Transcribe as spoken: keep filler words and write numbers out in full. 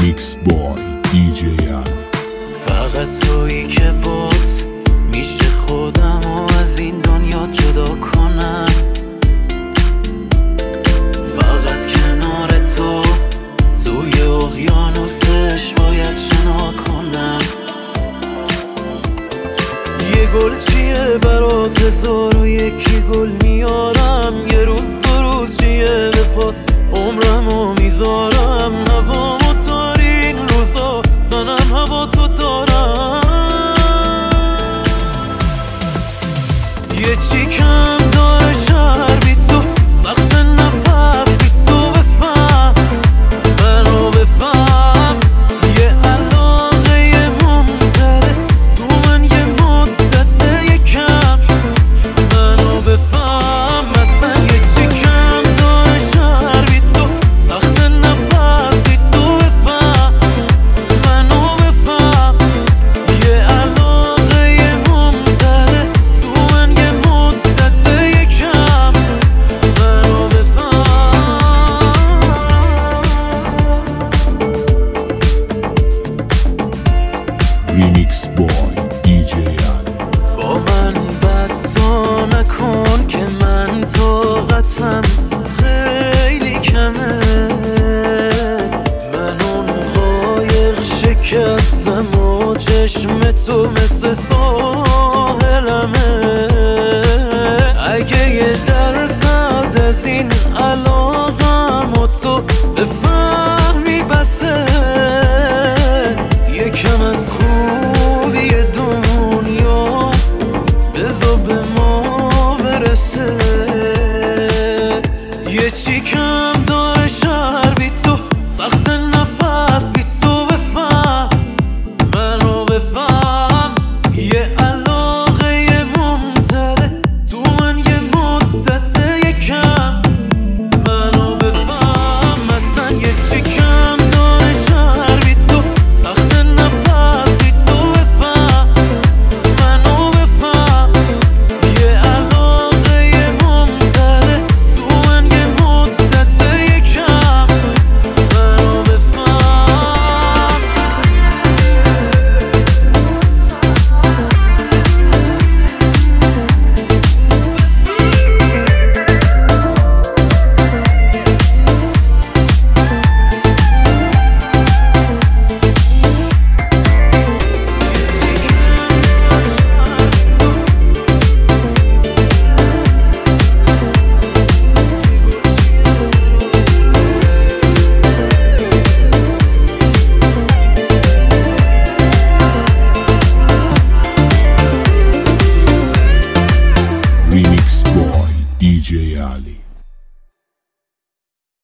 ریمیکس بای دی جی ال. فقط تویی که بات میشه خودم و از این دنیا جدا کنم. فقط کنار تو توی اقیانوسش باید شنا کنم. یه گل چیه برات هزار و یکی گل میارم. یه روز دو روز چیه به پات عمرمو میذارم. هوامو داری این روزا منم هوا تو دارم. یه چی کم داره شهر بی تو وقت نفس بی تو بفهم منو بفهم. یه علاقه یه ممتده تو من یه مدت یکم منو بفهم. مثلا یه چی کم داره شهر بی تو وقت نفس بی تو بفهم منو بفهم. یه علاقه یه ممتده تو من یه مدت یکم منو بفهم. ریمیکس بای دی جی ال. با من بد تا نکن که من طاقتم خیلی کمه. من اون قایق شکستم و چشم تو مثل سال